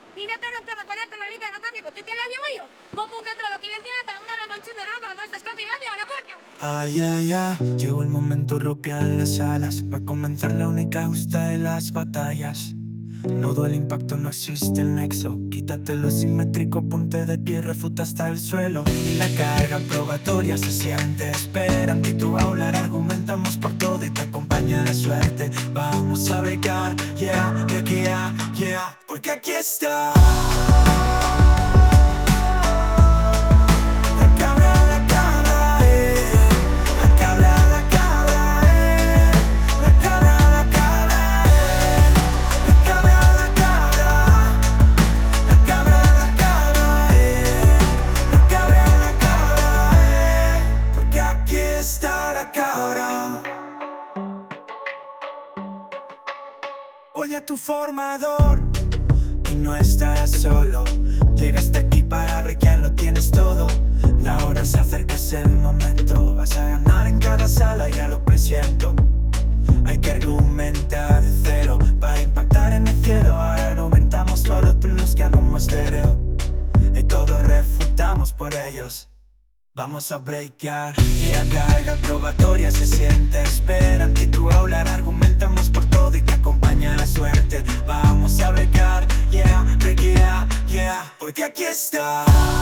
Niinettä paljon tämä liikaa no tarkoittaa tietää jo. Lopun katralla kieltiä una la noche de roba, no estás confiando a la corte. Ay, ay, ay, llegó el momento de romper las alas. Va a comenzar la única justa de las batallas. No duele el impacto, no existe el nexo. Quítate lo simétrico, ponte de pie, refuta hasta el suelo. Y la carga probatoria se siente. Espera, en ti tu aula, argumentamos por todo y te acompaña la suerte. Vamos a bregar, yeah, yeah, yeah, porque aquí está. Oye a tu formador y no estarás solo. Llegaste aquí para ver que lo tienes todo. La hora se acerca, es el momento. Vas a ganar en cada sala, ya lo presiento. Hay que argumentar de cero para impactar en el cielo. Ahora argumentamos todos los plus que como estéreo. Y todos refutamos por ellos. Vamos a breakar y la carga probatoria se siente. Espera en ti tu aula, argumentamos por todo y te acompaña la suerte. Vamos a breakar, yeah, yeah, yeah, porque aquí está.